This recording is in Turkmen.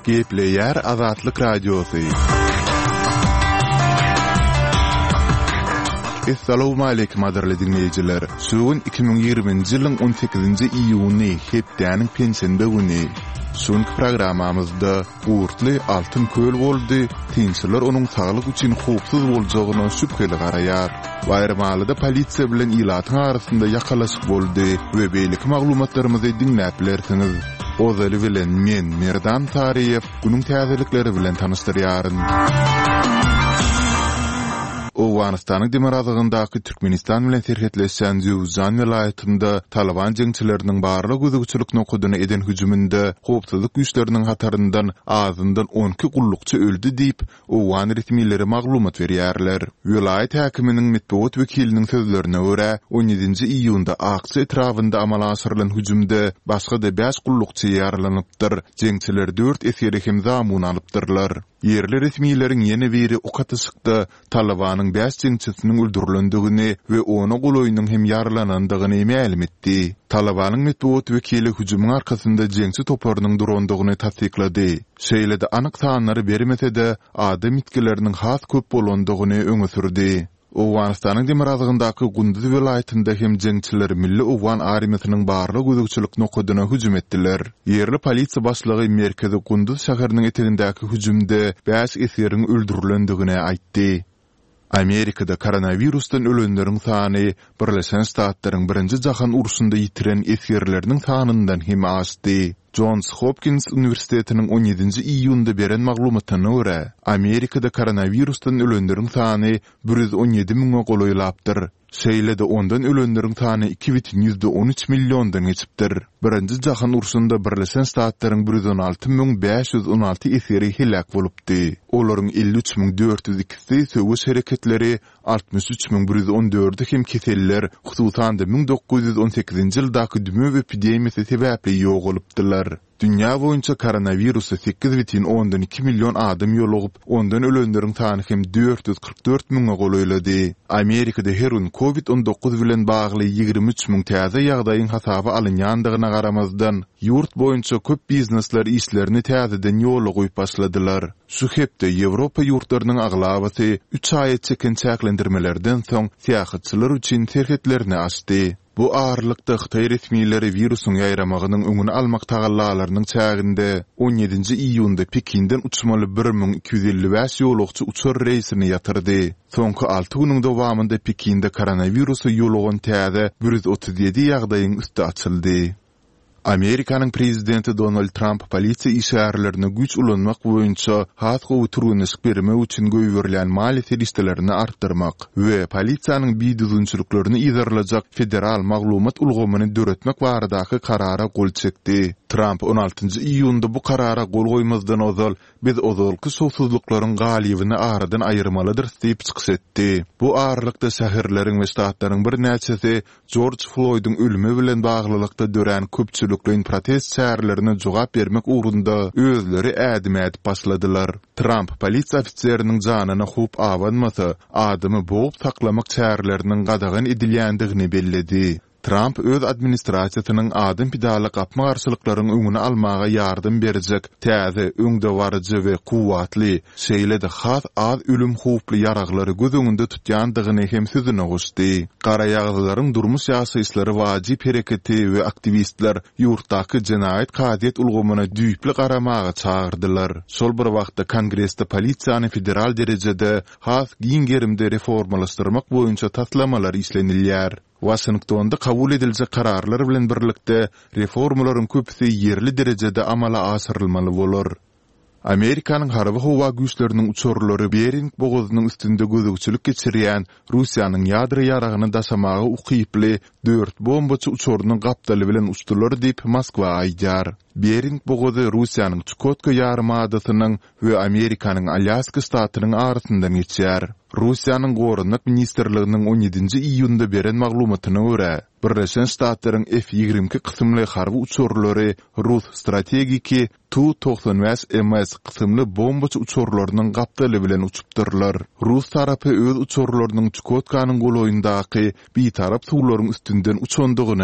Gepleyer Azatlyk Radiosu. Assalamu alaykum aderli dinleyijiler. Şuun 2020-nji ýylyň 18-nji iýuny hepdäniň pensiýende güni. Şuňky programamyzda Gurtly Altyn köl boldy. Tinçiler onuň saglyk üçin howpsuz boljagyna şüpheli garaýar. Bayramalyda polisiýa bilen ilatyň arasynda ýakalaşyk boldy we beýlik maglumatlarymyzy dinläp bilersiniz. Ozaly bilen men Merdan Tariýew günüň täzelikleri bilen tanışdyrýaryn. Awganistanyň Demerazygyndaky Türkmenistan bilen serhetleşen Jowzjan welaýatynda Taliban jeňçileriniň barlyk gözükçülük nokudyny eden hüjüminde howpsuzlyk güýçleriniň hataryndan azyndan 12 gullukçy öldü diýip Awgan resmiýetleri maglumat berýärler. Welaýat häkiminiň medeniýet wekiliniň sözlerine görä 17-nji iýunda Aqsa etrafynda amala aşyrylan hüjümde başga-da 5 gullukçy ýaralanypdyr. Jeňçiler 4 eseri hem zamun alypdyrlar. Yerli resmiýetleriň ýene biri okatysykda Talibanyň 5 jeňçisiniň öldürilendigini we ona goloýunyň hem ýaralanandygyny ma'lum etdi. Talibanyň medeniýet wekili hüjümyň arkasynda jeňçi toplarynyň durandygyny tasdiklady. Şeýle-de anyk sanlary bermese-de adam mitkileriniň has köp bolandygyny öňe sürdi. Awganistanyň Demerazygyndaky Gunduz welaýatynda hem jeňçiler milli Awgan armiýasynyň barlyk gözükçülük nokudyna hüjüm etdiler. Yerli polisiýa başlygy merkezi Gunduz şäheriniň etegindäki hüjümde 5 eseriň öldürilendigini aýtdy. Amerikada koronavirusdan ölenleriň sany Birleşen Ştatlaryň 1-nji jahan urusunda ýitiren eserleriniň sanyndan hem aşdy. Johns Hopkins Üniversitetiniň 17-nji iýunda beren maglumatyna görä, Amerikada koronavirusdan ölenleriň sany 117 miňe goloýlapdyr. Şeýle-de ondan ölenleriň sany 2,13 millióndan geçipdir. 1-nji jahan urusunda Birleşen Ştatlaryň 116.516 eseri helak bolupdy. Olaryň 53.402 söwüş hereketleri, 63.114 hem keseller, hususan da 1918-nji ýyldaky düme epidemiýasy sebäpli ýok bolupdylar. Dünya boýunça koronavirusy 8,2 million adam ýolugyp, ondan ölenleriň sany hem 444 miňe goloýlady. Amerikada her gün COVID-19 bilen bagly 23 miň täze ýagdaýyň hasaba alynýandygyna garamazdan, ýurt boýunça köp biznesler işlerini täzeden ýola goýup başladylar. Şu hepde Ýewropa ýurtlarynyň aglabasy 3 aýat çeken çäklendirmelerden soň syýahatçylar üçin serhetlerini açdy. Bu ağırlıkta Xitay resmiýetleri virusun ýaýramagynyň öňüni almak tagallalarynyň çäginde 17-nji iýunda Pekinden uçmaly 1255 ýolagçy uçar reýsini ýatyrdy. Soňky 6 güniň dowamında Pekinde koronavirusy ýolagan täze 137 ýagdaýyň üstü açyldy. Amerikanyň prezidenti Donald Trump polisiýa işgärlerini güç ulanmak boýunça has gowturgynyş berme üçin göýberilen maliýet listelerini artdyrmak we polisiýanyň biýdüzünçülüklerini izarlajak federal maglumat ulgamyny döretmek baradaky karara gol çekdi. Trump 16-njy iýunda bu karara gol goýmazdan ozal biz ozalky sowsuzlyklaryň galybyny aradan aýyrmalydyr diýip çykyş etdi. Bu ağırlykda şäherleriň we ştatlaryň bir näçesi George Floyd'un ölümi bilen baglylykda dören köpçülikliň protest şäherlerine jogap bermek ugrunda özleri ädime edip başladylar. Trump polisiýa ofitseriniň janyna hup awanmasa adamy boğup saklamak şäherleriniň gadagyn edilýändigini belledi. Trump öz administrasiýasynyň adam pidala gapma garşylyklaryň öňüne almaga ýardym berjek täze, öňde barjy we kuwatly, şeýle-de has az ölüm howply ýaraglary göz öňünde tutýandygyny hem sözüne goşdy. Gara ýagdaýlaryň durmuş ýaşaýyşlary wajyp hereketi we aktivistler ýurtdaky jenaýat kaziýet ulgamyna düýpli garamaga çagyrdylar. Şol bir wagtda Kongressde polisiýany federal derejede has giňgerimde reformalaşdyrmak boýunça taslamalar işlenilýär. Washingtonda kabul ediljek kararlar bilen birlikde reformalaryň köpüsi yerli derejede amala aşyrylmaly bolar. Amerikanyň harby howa güýçleriniň uçurlary Bering bogazynyň üstünde gözükçülük geçirýän Russiýanyň ýadro ýaragyny daşamagy ukyply 4 bombaçy uçurynyň gapdaly bilen uçdular diýip Moskwa aýdýar. Bering bogazy Russiýanyň Chukotka ýarymadasynyň we Amerikanyň Alyaska ştatynyň arasyndan geçýär. Russiýanyň Gorunluk ministrliginiň 17-nji iýunda beren maglumatyna görä, Birleşen Ştatlaryň F-22 kysymly harby uçurlary Rus strategiki Tu-95MS kysymly bombaçy uçurlarynyň gapdaly bilen uçupdyrlar. Rus tarapy öz uçurlarynyň Chukotkanyň goloýundaky bir tarap suwlaryň üstünden uçandygyny